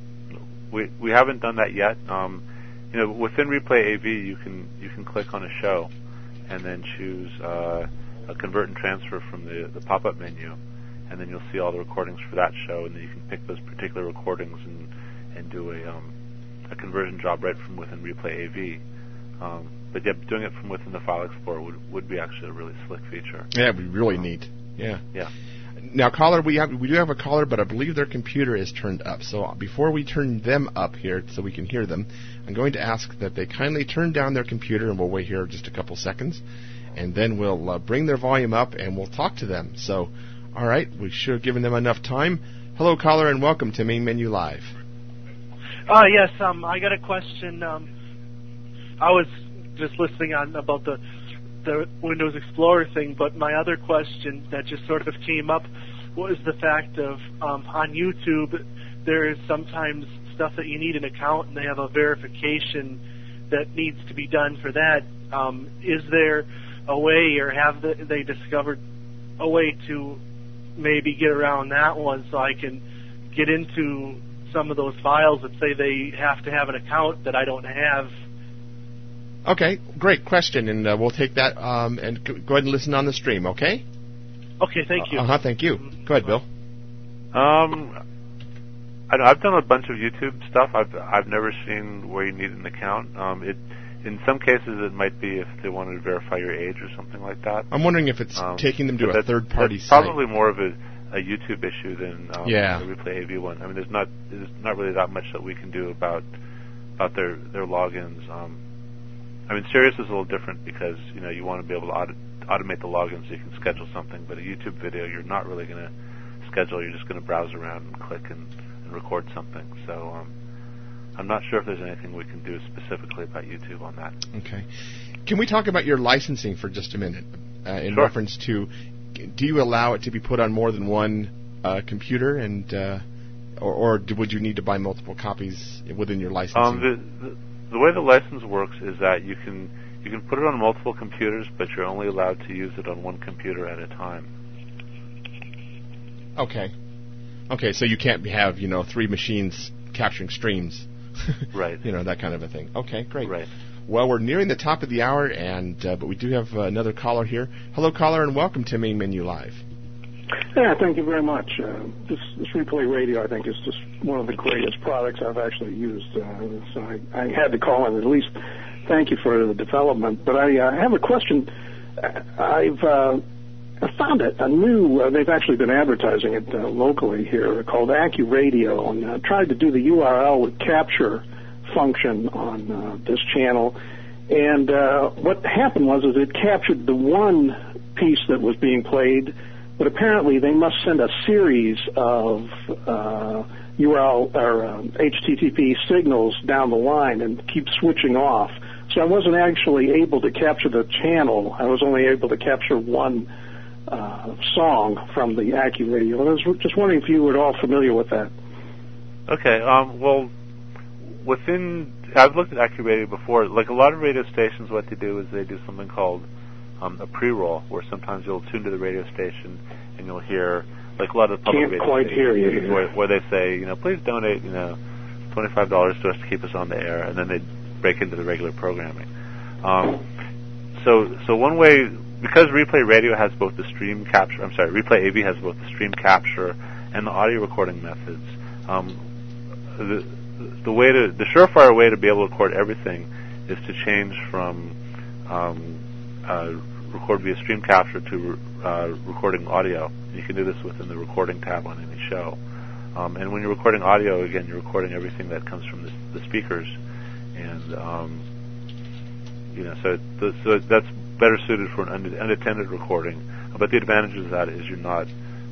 We haven't done that yet. Within Replay AV, you can click on a show, and then choose a convert and transfer from the pop-up menu, and then you'll see all the recordings for that show, and then you can pick those particular recordings and do a conversion job right from within Replay AV. But doing it from within the File Explorer would be actually a really slick feature. Yeah, it'd be really neat. Yeah. Yeah. Now, caller, we do have a caller, but I believe their computer is turned up. So before we turn them up here so we can hear them, I'm going to ask that they kindly turn down their computer, and we'll wait here just a couple seconds, and then we'll bring their volume up and we'll talk to them. So, all right, we should have given them enough time. Hello, caller, and welcome to Main Menu Live. Yes, I got a question. I was just listening on about the Windows Explorer thing, but my other question that just sort of came up was the fact of on YouTube there is sometimes stuff that you need an account and they have a verification that needs to be done for that. Is there a way, or have they discovered a way to maybe get around that one so I can get into some of those files that say they have to have an account that I don't have? Okay, great question, and we'll take that and go ahead and listen on the stream, okay? Okay, thank you. Thank you. Go ahead, Bill. I've done a bunch of YouTube stuff. I've never seen where you need an account. In some cases, it might be if they wanted to verify your age or something like that. I'm wondering if it's taking them to a third-party site. Probably more of a YouTube issue than the Replay AV one. I mean, there's not really that much that we can do about their logins. I mean, Sirius is a little different because you want to be able to automate the login so you can schedule something. But a YouTube video, you're not really going to schedule. You're just going to browse around and click and and record something. So I'm not sure if there's anything we can do specifically about YouTube on that. Okay. Can we talk about your licensing for just a minute in Sure. reference to, do you allow it to be put on more than one computer, and or would you need to buy multiple copies within your licensing? The way the license works is that you can put it on multiple computers, but you're only allowed to use it on one computer at a time. Okay. Okay, so you can't have, 3 machines capturing streams. Right. That kind of a thing. Okay, great. Right. Well, we're nearing the top of the hour, and but we do have another caller here. Hello, caller, and welcome to Main Menu Live. Yeah, thank you very much. This Replay Radio, I think, is just one of the greatest products I've actually used. So I had to call in at least thank you for the development. But I have a question. I've found a new, they've actually been advertising it locally here, called AccuRadio, and tried to do the URL with capture function on this channel. And what happened was it captured the one piece that was being played, but apparently they must send a series of URL or HTTP signals down the line and keep switching off. So I wasn't actually able to capture the channel. I was only able to capture one song from the AccuRadio. I was just wondering if you were at all familiar with that. Okay. Well, I've looked at AccuRadio before. Like a lot of radio stations, what they do is they do something called a pre-roll, where sometimes you'll tune to the radio station and you'll hear, like a lot of the public radio quite hear you. where they say, please donate, $25 to us to keep us on the air, and then they break into the regular programming. So one way, because Replay Radio has both the stream capture, Replay AV has both the stream capture and the audio recording methods. The surefire way to be able to record everything is to change from record via stream capture to recording audio. You can do this within the recording tab on any show. And when you're recording audio, again, you're recording everything that comes from the speakers, and so that's better suited for an unattended recording. But the advantage of that is you're not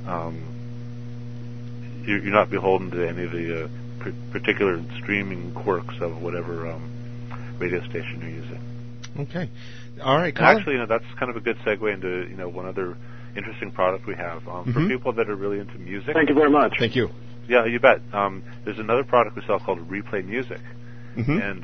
beholden to any of the particular streaming quirks of whatever radio station you're using. Okay. All right, Colin. Actually, that's kind of a good segue into one other interesting product we have for people that are really into music. Thank you very much. Thank you. Yeah, you bet. There's another product we sell called Replay Music, and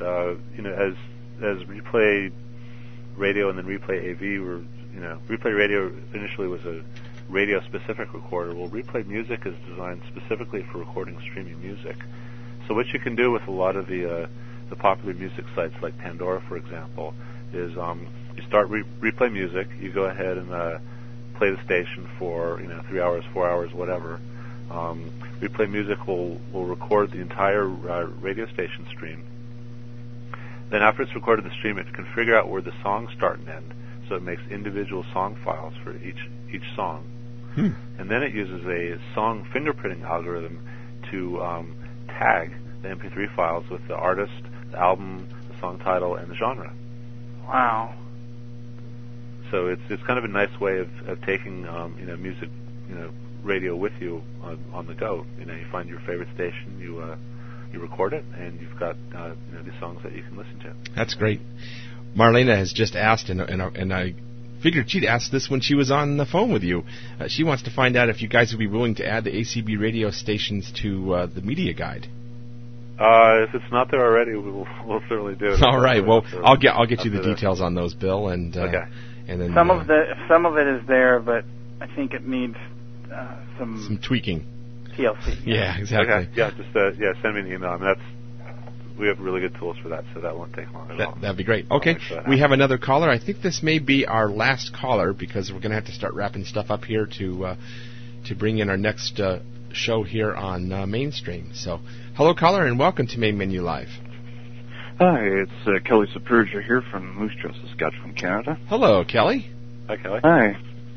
as Replay Radio and then Replay AV were, Replay Radio initially was a radio-specific recorder. Well, Replay Music is designed specifically for recording streaming music. So what you can do with a lot of the popular music sites like Pandora, for example, is you start Replay Music, you go ahead and play the station for 3 hours, 4 hours, whatever. Replay Music will record the entire radio station stream. Then after it's recorded the stream, it can figure out where the songs start and end, so it makes individual song files for each song. And then it uses a song fingerprinting algorithm to tag the MP3 files with the artist, the album, the song title, and the genre. Wow. So it's kind of a nice way of taking music radio with you on the go. You find your favorite station, you record it, and you've got these songs that you can listen to. That's great. Marlena has just asked, and I figured she'd ask this when she was on the phone with you. She wants to find out if you guys would be willing to add the ACB radio stations to the media guide. If it's not there already, we'll certainly do it. All right. Well, I'll get you the details on those, Bill, and okay. And then some of it is there, but I think it needs some tweaking. TLC. Yeah, exactly. Okay. Yeah, just send me an email. I mean, we have really good tools for that, so that won't take long at all. That'd be great. Okay, we have another caller. I think this may be our last caller because we're going to have to start wrapping stuff up here to bring in our next show here on Mainstream. So, hello, caller, and welcome to Main Menu Live. Hi, it's Kelly Sapurja here from Moose Jaw, Saskatchewan, Canada. Hello, Kelly. Hi, Kelly. Hi.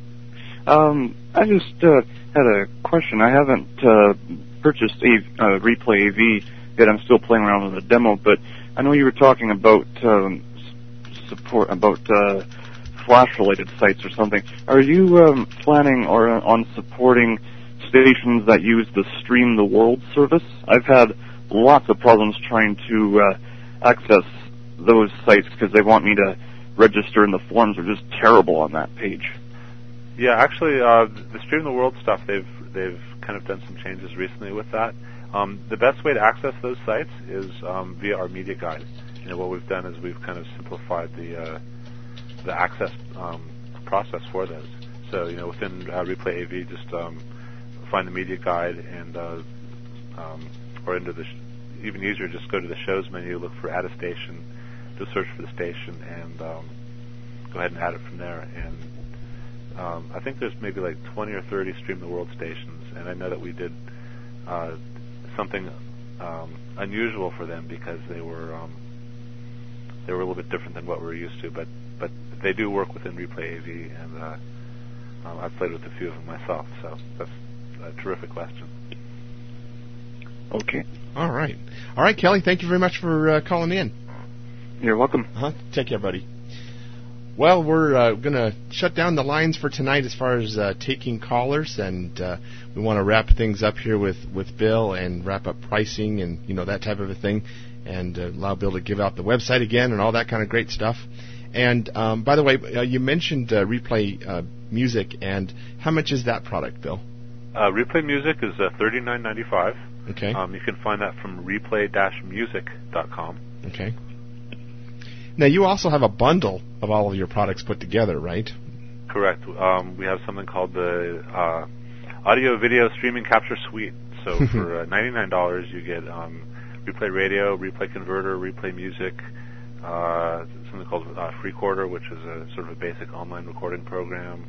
I just had a question. I haven't purchased Replay AV yet. I'm still playing around with the demo, but I know you were talking about support about Flash-related sites or something. Are you planning on supporting stations that use the Stream the World service. I've had lots of problems trying to access those sites because they want me to register, and the forms are just terrible on that page. Yeah, actually, the Stream the World stuff, they've kind of done some changes recently with that. The best way to access those sites is via our media guide. You know, what we've done is we've kind of simplified the access process for those. So, you know, within Replay AV, just find the media guide and or into the even easier, just go to the shows menu, look for add a station, do a search for the station, and go ahead and add it from there. And I think there's maybe like 20 or 30 Stream the World stations, and I know that we did something unusual for them because they were a little bit different than what we're used to, but they do work within Replay AV, and I've played with a few of them myself, so that's a terrific question. Okay. All right, Kelly, thank you very much for calling in. You're welcome. Take care, buddy. Well, we're going to shut down the lines for tonight as far as taking callers, and we want to wrap things up here with Bill and wrap up pricing and, you know, that type of a thing, and allow Bill to give out the website again and all that kind of great stuff. And, by the way, you mentioned Replay Music, and how much is that product, Bill? Replay Music is $39.95. Okay. You can find that from replay-music.com. Okay. Now, you also have a bundle of all of your products put together, right? Correct. We have something called the Audio Video Streaming Capture Suite. So for $99, you get Replay Radio, Replay Converter, Replay Music, something called Freecorder, which is a sort of a basic online recording program,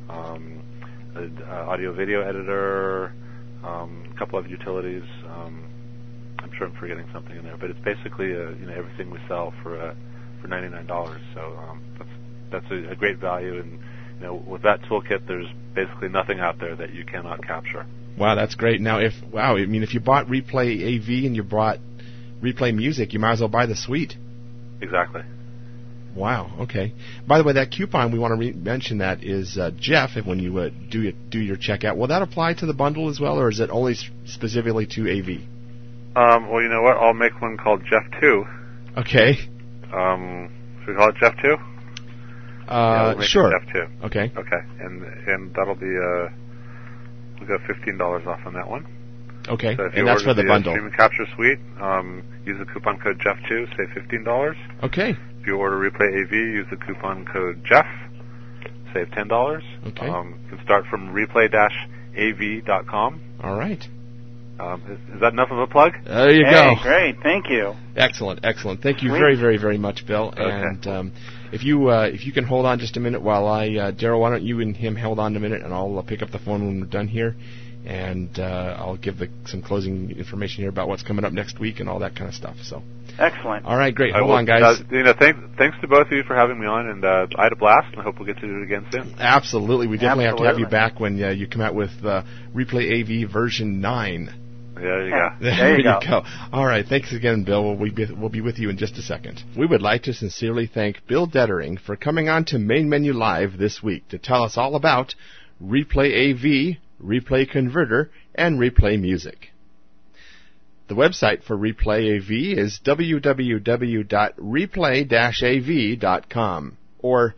an audio-video editor, a couple of utilities. I'm sure I'm forgetting something in there, but it's basically everything we sell for $99. So that's a great value, and with that toolkit, there's basically nothing out there that you cannot capture. Wow, that's great. Now, if you bought Replay AV and you bought Replay Music, you might as well buy the suite. Exactly. Wow. Okay. By the way, that coupon, we want to mention that is Jeff. When you do your checkout, will that apply to the bundle as well, or is it only specifically to AV? Well, you know what? I'll make one called Jeff 2. Okay. Should we call it Jeff 2? Yeah, sure. Jeff 2. Okay. Okay. And that'll be we'll go $15 off on that one. Okay. So if and that's for the bundle. Stream and Capture Suite, use the coupon code Jeff2, save $15. Okay. If you order Replay AV, use the coupon code Jeff, save $10. Okay. You can start from replay-av.com. All right. Is that enough of a plug? There you go. Great, thank you. Excellent. Thank you very, very, very much, Bill. Okay. And if you can hold on just a minute while Daryl, why don't you and him hold on a minute, and I'll pick up the phone when we're done here, and I'll give some closing information here about what's coming up next week and all that kind of stuff. So. Excellent. All right, great. Hold on, guys. Thanks to both of you for having me on, and I had a blast, and I hope we'll get to do it again soon. Absolutely. We definitely have to have you back when you come out with Replay AV version 9. There you go. There you go. All right. Thanks again, Bill. We'll be with you in just a second. We would like to sincerely thank Bill Dettering for coming on to Main Menu Live this week to tell us all about Replay AV, Replay Converter, and Replay Music. The website for Replay AV is www.replay-av.com or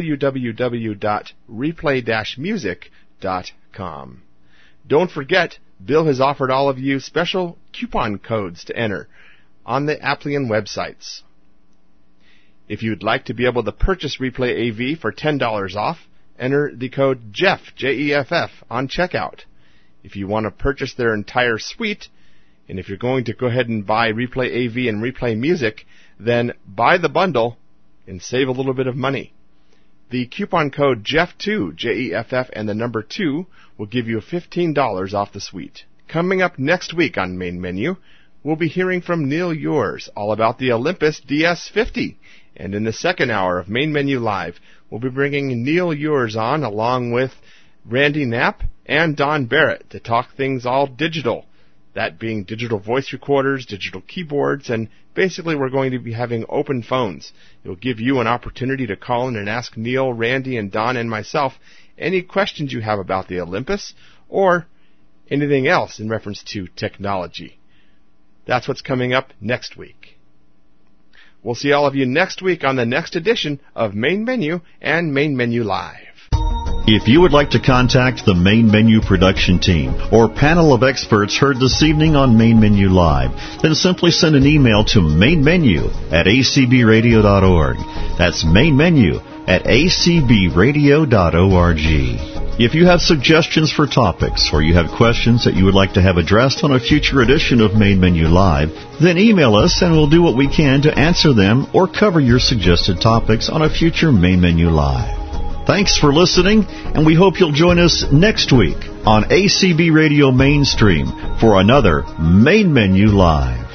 www.replay-music.com. Don't forget, Bill has offered all of you special coupon codes to enter on the Applian websites. If you'd like to be able to purchase Replay AV for $10 off, enter the code JEFF, J-E-F-F, on checkout. If you want to purchase their entire suite, and if you're going to go ahead and buy Replay AV and Replay Music, then buy the bundle and save a little bit of money. The coupon code JEFF2, J-E-F-F, and the number 2 will give you $15 off the suite. Coming up next week on Main Menu, we'll be hearing from Neil Yours all about the Olympus DS50. And in the second hour of Main Menu Live, we'll be bringing Neil Yours on along with Randy Knapp and Don Barrett to talk things all digital. That being digital voice recorders, digital keyboards, and basically we're going to be having open phones. It will give you an opportunity to call in and ask Neil, Randy, and Don and myself any questions you have about the Olympus, or anything else in reference to technology. That's what's coming up next week. We'll see all of you next week on the next edition of Main Menu and Main Menu Live. If you would like to contact the Main Menu production team or panel of experts heard this evening on Main Menu Live, then simply send an email to mainmenu@acbradio.org. That's mainmenu@acbradio.org. If you have suggestions for topics or you have questions that you would like to have addressed on a future edition of Main Menu Live, then email us and we'll do what we can to answer them or cover your suggested topics on a future Main Menu Live. Thanks for listening, and we hope you'll join us next week on ACB Radio Mainstream for another Main Menu Live.